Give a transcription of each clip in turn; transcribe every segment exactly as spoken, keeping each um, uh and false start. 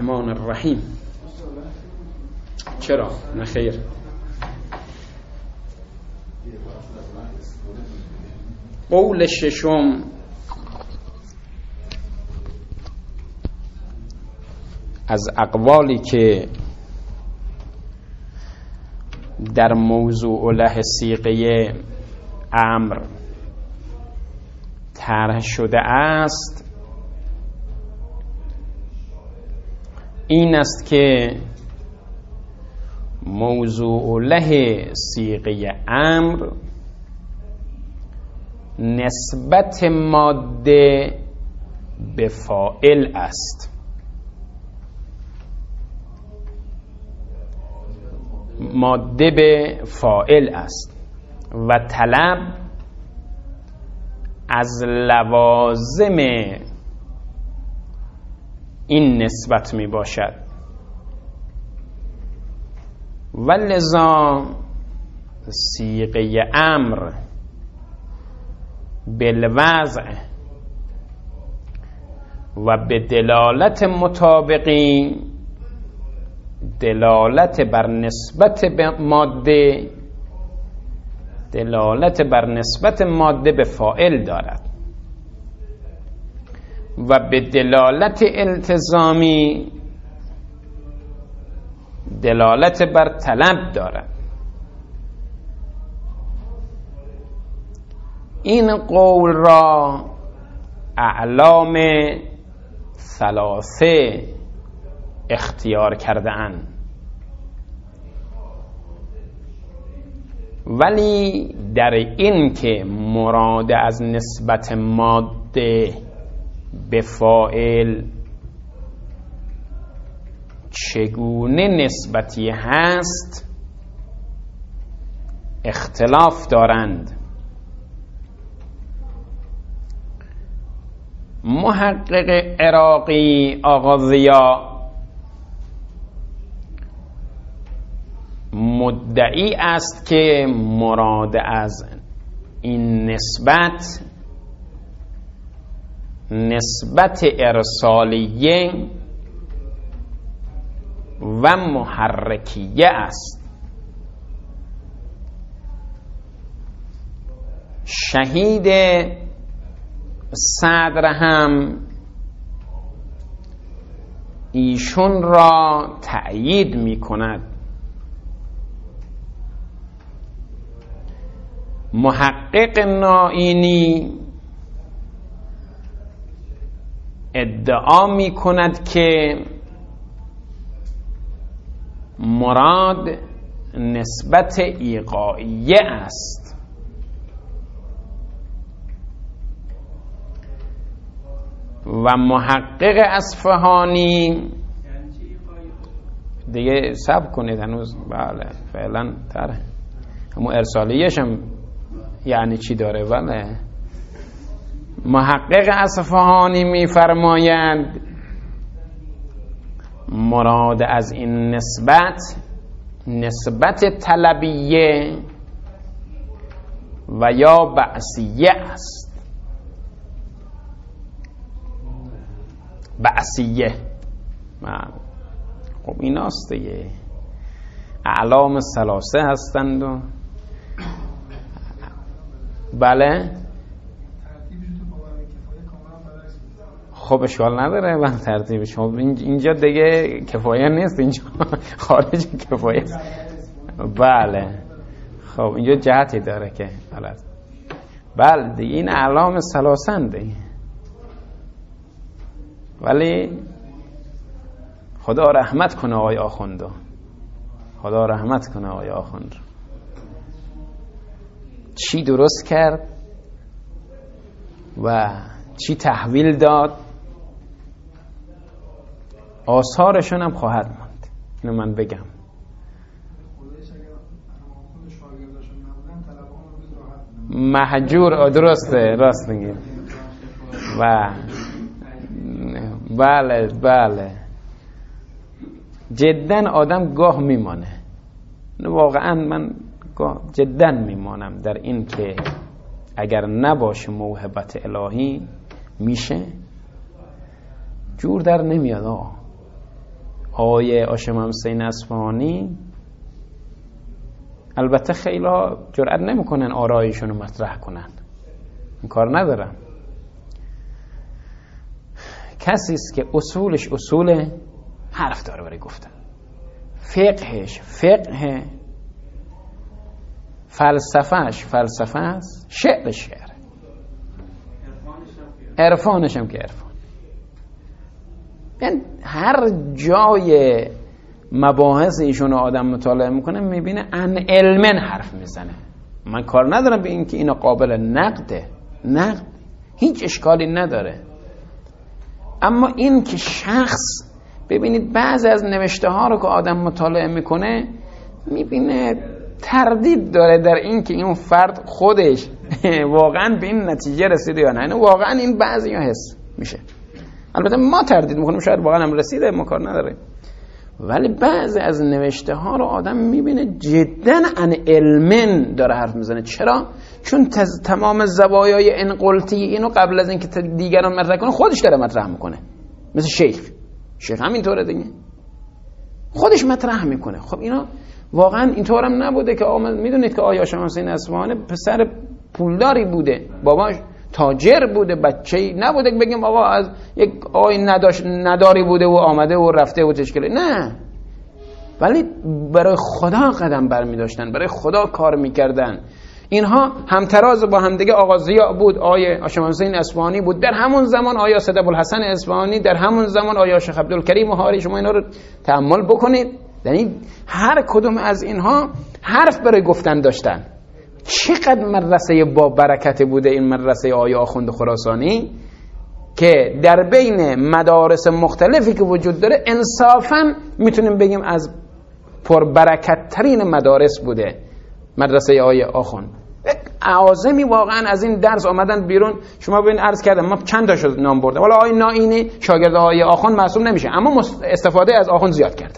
الرحمن الرحیم. چرا؟ نه خیر. قول ششم از اقوالی که در موضوع له صیغه امر طرح شده است این است که موضوع له صیغه امر نسبت ماده به فاعل است. ماده به فاعل است و طلب از لوازم این نسبت می باشد و لذا صیغه امر بالوضع و به دلالت مطابقی دلالت بر نسبت به ماده دلالت بر نسبت ماده به فاعل دارد و به دلالت التزامی دلالت بر طلب دارد. این قول را اعلام ثلاثه اختیار کرده اند، ولی در این که مراد از نسبت ماده به فاعل چگونه نسبتی هست اختلاف دارند. محقق عراقی آقا ضیا مدعی است که مراد از این نسبت نسبت ارسالیه و محرکیه است. شهید صدر هم ایشون را تأیید می کند. محقق نائینی ادعا می کند که مراد نسبت ایقاعیه است. و محقق اصفهانی دیگه صبر کنید هنوز، بله فعلا تره همون ارسالیش هم یعنی چی داره. بله محقق اصفهانی میفرمایند مراد از این نسبت نسبت طلبیه و یا بعثیه است. بعثیه خب ایناست دیگه، اعلام ثلاثه هستند و بله خب اشکال نداره من ترتیبش. خب اینجا دیگه کفایه نیست، اینجا خارج کفایه است. بله خب اینجا جهتی داره که غلط. بله دیگه این اعلام ثلاثه دیگه، ولی خدا رحمت کنه آقای آخوندو، خدا رحمت کنه آقای آخوند. چی درست کرد و چی تحویل داد آثارشون هم خواهد ماند. اینو من بگم. محجور درسته، راست میگید. و بله بله جدا آدم گاه میمانه، واقعا من گاه جدا میمانم در این که اگر نباشه موهبت الهی میشه جور در نمیاد. آه آیه هاشم حسین اصفهانی البته خیلی ها جرئت نمیکنن آرایشون رو مطرح کنن، این کار ندارن. کسی است که اصولش اصول حرف داره برای گفتن، فقهش فقه، فلسفهش فلسفه است، شعرش شعر، عرفانش هم که عرفان. یعنی هر جای مباحث ایشون آدم مطالعه میکنه میبینه ان علمن حرف میزنه. من کار ندارم به این که اینا قابل نقده، نقد هیچ اشکالی نداره، اما این که شخص ببینید بعضی از نوشته ها رو که آدم مطالعه میکنه میبینه تردید داره در این که این فرد خودش واقعا به این نتیجه رسیده یا نه. واقعا این بعضی ها حس میشه، البته ما تردید میکنیم شاید واقعا هم رسیده، ما کار نداره، ولی بعضی از نوشته ها رو آدم میبینه جدا ان علمن داره حرف میزنه. چرا؟ چون تمام زوایای انقلتی اینو قبل از اینکه دیگران مطرح کنه خودش داره مطرح میکنه. مثل شیخ شیخ همینطوره دیگه، خودش مطرح میکنه. خب اینا واقعا اینطورم نبوده که آقا میدونید که آقای هاشم حسین اصفهانی پسر پولداری بوده، باباش تاجر بوده، بچه‌ای نبوده که بگیم آقا از یک آقای نداش نداری بوده و آمده و رفته و تشکیل، نه، ولی برای خدا قدم برمی داشتن، برای خدا کار میکردن. اینها همتراز با همدیگه آقا ضیاء بود، آقای هاشم حسین اصفهانی بود در همون زمان، آقای سید ابوالحسن اصفهانی در همون زمان، آقای شیخ عبدالکریم حاری. شما اینا رو تأمل بکنید، یعنی هر کدوم از اینها حرف برای گفتن داشتن. چقدر مدرسه با برکت بوده این مدرسه آقای آخوند خراسانی که در بین مدارس مختلفی که وجود داره انصافا میتونیم بگیم از پربرکت ترین مدارس بوده مدرسه آقای آخوند. اعاظمی واقعا از این درس آمدن بیرون. شما ببین عرض کردم ما چند تا شد نام بردم، حالا آقای نائینی شاگرد آقای آخوند معصوم نمیشه، اما استفاده از آخوند زیاد کرده.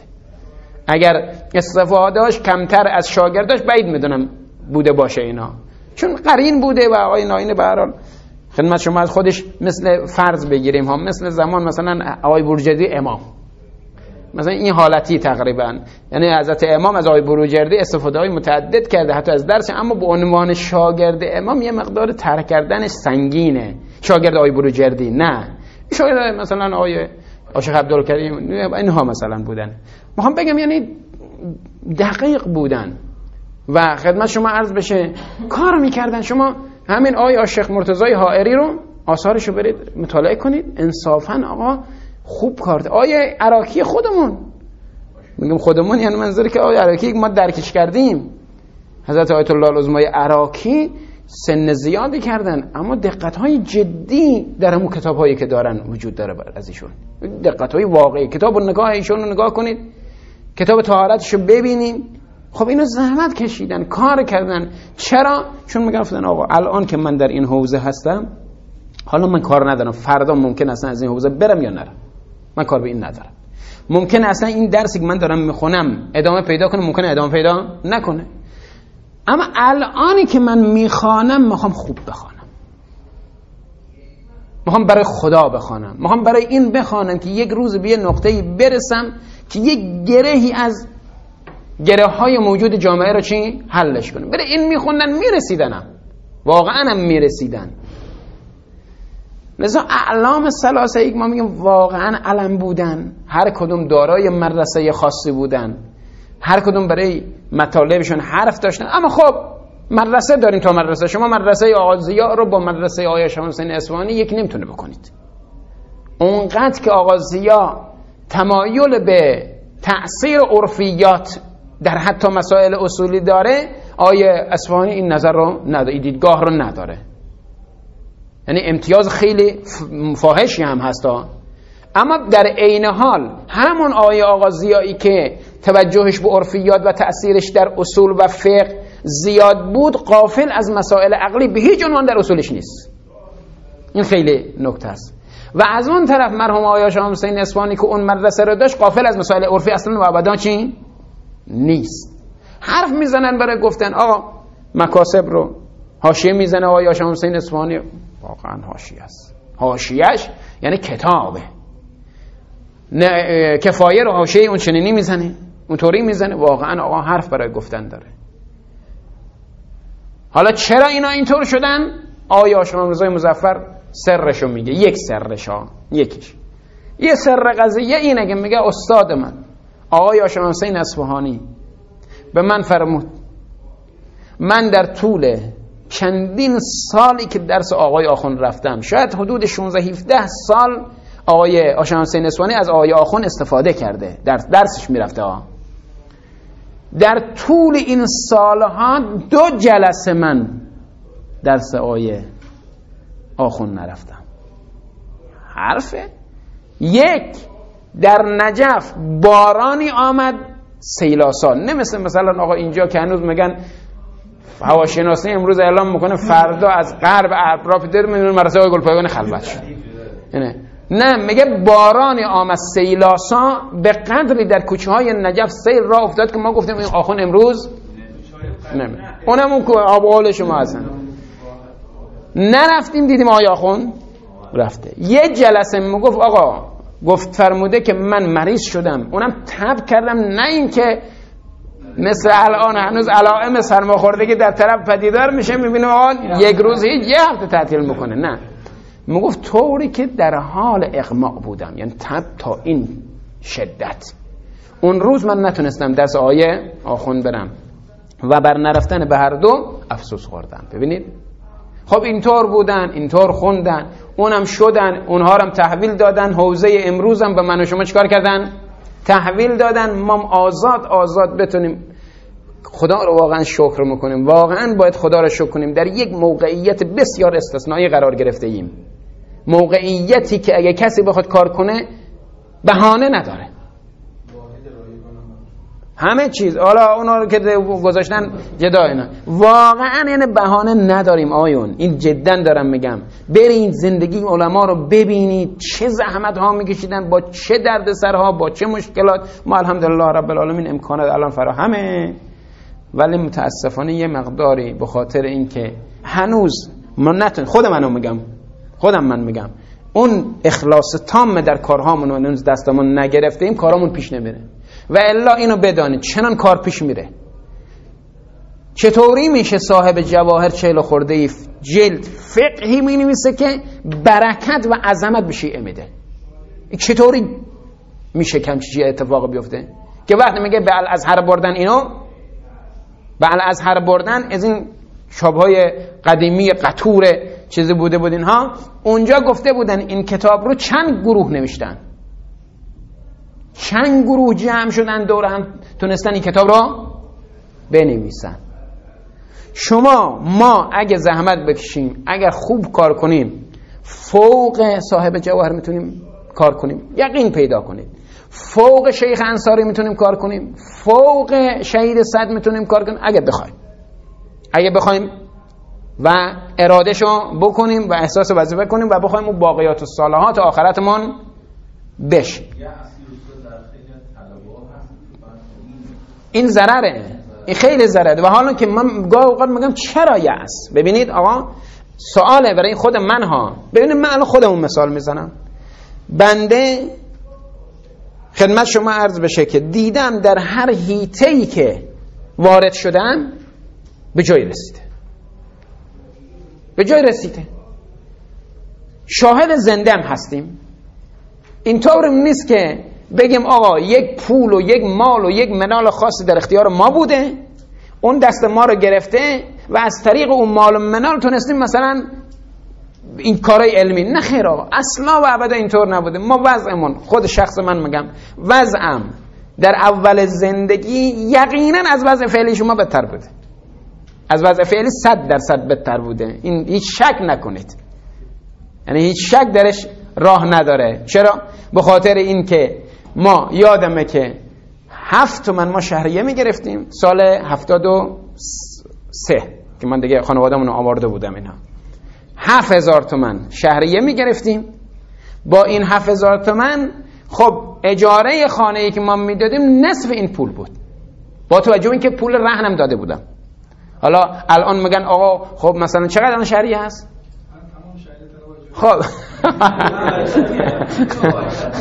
اگر استفادهش کمتر از شاگرداش بعید میدونم بوده باشه اینا، چون قرین بوده و آقای نائینی به هر حال خدمت شما از خودش مثل فرض بگیریم ها، مثل زمان مثلا آقای بروجردی امام، مثلا این حالتی تقریبا، یعنی حضرت امام از آقای بروجردی استفاده های متعدد کرده حتی از درس، اما به عنوان شاگرد امام یه مقدار ترک کردنش سنگینه. شاگرد آقای بروجردی نه، شاگرد مثلا آقای شیخ عبدالکریم اینها مثلا بودن. میخوام بگم یعنی دقیق بودن و خدمت شما عرض بشه کار میکردن. شما همین آقای شیخ مرتضی حائری رو آثارشو برید مطالعه کنید، انصافا آقا خوب کارده. آقای عراقی خودمون، میگم خودمون یعنی منظوری که آقای عراقی ما درکش کردیم، حضرت آیت الله العظمای عراقی سن زیادی کردن اما دقت‌های جدی در همون کتاب‌هایی که دارن وجود داره از ایشون، دقت‌های واقعی. کتاب نگاه ایشون رو نگاه کنید، کتاب طهارتشو ببینید. خب اینو زحمت کشیدن، کار کردن. چرا؟ چون میگفتن آقا الان که من در این حوزه هستم، حالا من کار ندارم، فردا ممکن اصلا از این حوزه برم یا نرم، من کار به این ندارم. ممکن اصلا این درسی که من دارم میخونم ادامه پیدا کنه، ممکنه ادامه پیدا نکنه، اما الانی که من میخوانم میخوام خوب بخوانم، میخوام برای خدا بخوانم، میخوام برای این بخوانم که یک روز به یه نقطه‌ای برسم که یک گرهی از گره های موجود جامعه رو چی؟ حلش کنم. برای این میخوندن میرسیدنم، واقعا هم میرسیدن. لذا اعلام ثلاثه که ما میگیم واقعا علم بودن، هر کدوم دارای مدرسه خاصی بودن، هر کدوم برای مطالبشون حرف داشتن. اما خب مدرسه دارین تا مدرسه، شما مدرسه آقا ضیاء رو با مدرسه آقای هاشم حسین اصفهانی یکی نمیتونه بکنید. اونقدر که آقا ضیاء تمایل به تأثیر عرفیات در حتی مسائل اصولی داره، آقای اصفهانی این نظر رو نداره، این دیدگاه رو نداره. یعنی امتیاز خیلی فاحشی هم هستا، اما در عین حال همون آقای آقا ضیایی که توجهش به عرفیات و تأثیرش در اصول و فقه زیاد بود، غافل از مسائل عقلی به هیچ عنوان در اصولش نیست. این خیلی نکته است. و از اون طرف مرحوم آقای هاشم حسین اصفهانی که اون مدرسه رو داشت، غافل از مسائل عرفی اصلا و ابدا چی نیست. حرف میزنن برای گفتن آقا مکاسب رو، حاشیه میزنه آقای هاشم حسین اصفهانی، واقعا حاشیه است. حاشیه‌اش یعنی کتابه، کفایه رو حاشیه اون چنینی میزنه، اونطوری میزنه. واقعا آقا حرف برای گفتن داره. حالا چرا اینا اینطور شدن؟ آقای هاشم رضای مظفر سرشو میگه. یک سرش ها یکیش یه سر قضیه اینه که میگه استاد من آقای هاشم حسین اصفهانی به من فرمود من در طول چندین سالی که درس آقای آخوند رفتم، شاید حدود شانزده هفده سال آقای هاشم حسین اصفهانی از آقای آخوند استفاده کرده، در درسش میرفته ها. در طول این سالها دو جلسه من درس آقای آخوند نرفتم. حرفه. یک، در نجف بارانی آمد سیلاسان، نه مثل مثلا آقا اینجا که هنوز میگن هواشناسی امروز اعلام میکنه فردا از غرب اطراف در میدونه مراسم گلپایگان خلوت شد. نه نه میگه بارانی آمد سیلاسا به قدری در کوچه های نجف سیل را افتاد که ما گفتیم این آخوند امروز نمی اونم اون که آبوال شما هستن نرفتیم، دیدیم آقای آخوند رفته. یه جلسه میگفت آقا گفت فرموده که من مریض شدم، اونم تب کردم، نه این که مثل الان هنوز علائم سرماخوردگی در طرف پدیدار میشه میبینیم آقا یک روز هیچ یه هفته تعطیل میکنه. نه میگفت طوری که در حال اغماء بودم، یعنی تب تا این شدت. اون روز من نتونستم درس آقای آخوند برم و بر نرفتن به هر دو افسوس خوردم. ببینید خب اینطور بودن، اینطور خوندن، اونم شدن، اونها هم تحویل دادن. حوزه امروز هم به من و شما چیکار کردن؟ تحویل دادن. ما آزاد آزاد بتونیم خدا رو واقعا شکر میکنیم. واقعا باید خدا رو شکر کنیم. در یک موقعیت بسیار استثنایی قرار گرفته ایم، موقعیتی که اگه کسی بخواد کار کنه بهانه نداره. همه چیز حالا اونا رو که گذاشتن جدا اینا، واقعا این بهانه نداریم آیون. این جدا دارم میگم، برین زندگی علما رو ببینید چه زحمت ها میکشیدن، با چه درد سرها، با چه مشکلات. ما الحمدلله رب العالمین امکانات الان فراهمه، ولی متاسفانه یه مقداری به خاطر اینکه هنوز ما نتون خود منو میگم خودم من میگم اون اخلاص تام در کارهامون و هنوز دستمون نگرفتیم، کارامون پیش نمیره. و الا اینو بدانید چنان کار پیش میره. چطوری میشه صاحب جواهر چهل خورده جلد فقهی می نویسه که برکت و عظمت به شیعه میده؟ چطوری میشه که همچین اتفاق بیفته که وقتی میگه به الازهر بردن اینو، به الازهر بردن از این شابهای قدیمی قطور چیزی بوده بود اینها، اونجا گفته بودن این کتاب رو چند گروه نوشتن، چند گروه جمع شدن دور هم تونستن این کتاب را بنویسن. شما ما اگه زحمت بکشیم، اگر خوب کار کنیم، فوق صاحب جواهر میتونیم کار کنیم، یقین پیدا کنید. فوق شیخ انصاری میتونیم کار کنیم، فوق شهید صد میتونیم کار کنیم اگه بخوایم، اگه بخوایم و ارادهشو بکنیم و احساس وظیفه کنیم و بخوایم اون باقیات و صالحات آخرتمون بشه. این ضرره، این خیلی ضرره. و حالا که من گاه اوقات میگم چرا یأس؟ ببینید آقا سواله برای خود من ها. ببینید من الان خودمون مثال میزنم. بنده خدمت شما عرض بشه که دیدم در هر حیطه‌ای که وارد شدم به جای رسیده، به جای رسیده. شاهد زنده هم هستیم. اینطور نیست که بگیم آقا یک پول و یک مال و یک منال خاصی در اختیار ما بوده، اون دست ما رو گرفته و از طریق اون مال و منال تونستیم مثلا این کارهای علمی. نه خیر آقا، اصلا و ابدا اینطور نبوده. ما وضعمون، خود شخص من میگم، وضعم در اول زندگی یقینا از وضع فعلی شما بدتر بوده، از وضع فعلی صد درصد بدتر بوده. این هیچ شک نکنید، یعنی هیچ شک درش راه نداره. چرا؟ به خاطر این که ما یادمه که هفت تومن ما شهریه میگرفتیم سال هفتاد و سه که من دیگه خانواده‌مون رو آورده بودم. اینا هفت هزار تومن شهریه میگرفتیم. با این هفت هزار تومن خب اجاره خانه‌ای که ما میدادیم نصف این پول بود، با توجه این که پول رهنم داده بودم. حالا الان میگن آقا خب مثلا چقدر الان شهریه هست؟ خب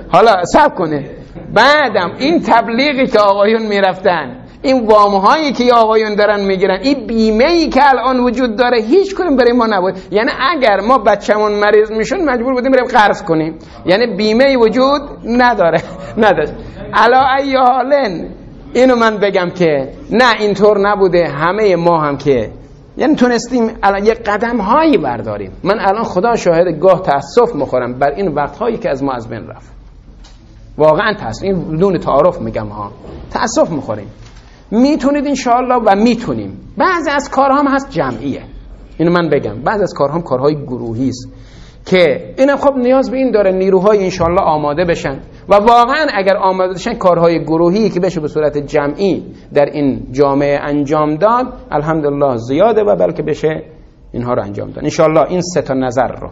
حالا صبر کنه. بعدم این تبلیغی که آقایون میرفتن، این وامهایی که آقایون دارن میگیرن، این بیمه‌ای که الان وجود داره، هیچ کدوم برای ما نبود. یعنی اگر ما بچه‌مون مریض میشون مجبور بودیم بریم قرض کنیم، یعنی بیمه‌ای وجود نداره نداشت. علا ای حالن اینو من بگم که نه اینطور نبوده، همه ما هم که یعنی تونستیم الان یک قدم هایی برداریم. من الان خدا شاهد گاه تاسف میخورم بر این وقتهایی که از ما از بین رفت، واقعا تاسف، این بدون تعارف میگم ها، تاسف میخوریم. میتونید انشاءالله و میتونیم. بعضی از کارها هم هست جمعیه، اینو من بگم، بعضی از کارها هم کارهای گروهی است که اینم خب نیاز به این داره نیروهای انشاءالله آماده بشن و واقعا اگر آماده بشن کارهای گروهی که بشه به صورت جمعی در این جامعه انجام داد، الحمدلله زیاده و بلکه بشه اینها رو انجام داد انشاءالله. این سه تا نظر رو،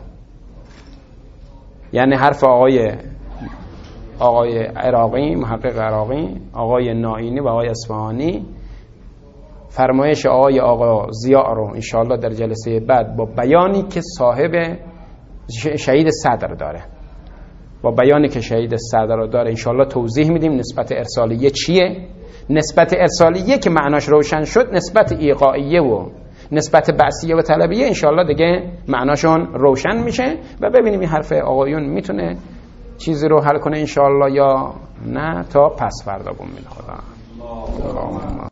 یعنی حرف آقای آقای عراقی، محقق عراقی، آقای نائینی و آقای اصفهانی، فرمایش آقای آقا ضیاء رو انشاءالله در جلسه بعد با بیانی که صاحب شهید صدر داره، با بیانی که شهید صدر رو داره انشاءالله توضیح میدیم. نسبت ارسالیه چیه؟ نسبت ارسالیه که معناش روشن شد، نسبت ایقاعیه و نسبت بعثیه و طلبیه انشاءالله دیگه معناشون روشن میشه و ببینیم این حرف آقایون میتونه چیزی رو حل کنه انشاءالله یا نه. تا پس فردا بمید خدا.